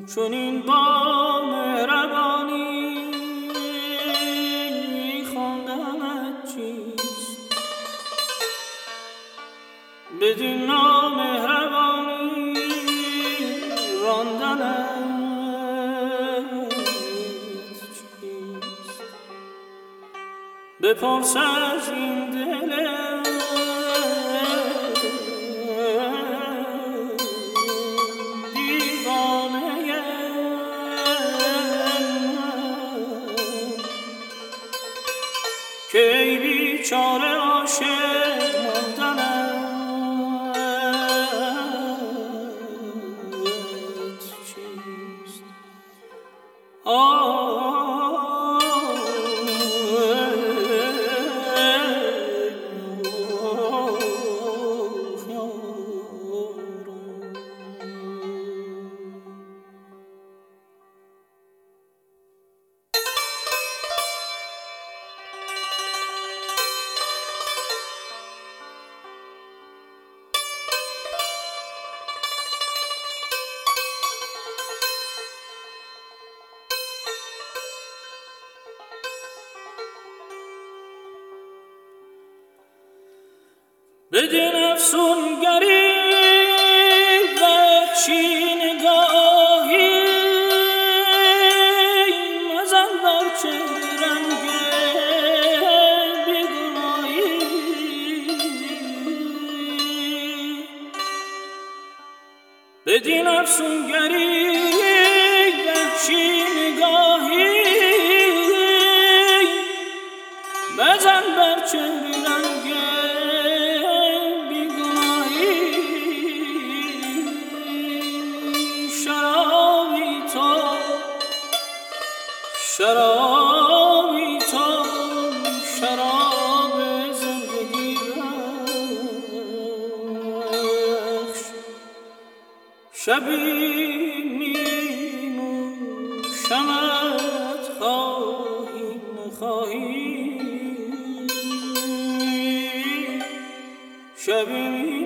چون این با مهربانی خواندنت چیست، بدین نامهربانی راندنت چیست. بپرس از این دل که ای بیچاره عاشق ماندنت چیست. بدین افسونگری وحشی نگاهی مزن بر چهره رنگ بیگناهی. بدین افسونگری وحشی نگاهی مزن بر چهره رنگ شرابی تو شراب زندگی بخش، شبی می نوشمت خواهی نخواهی، شبی می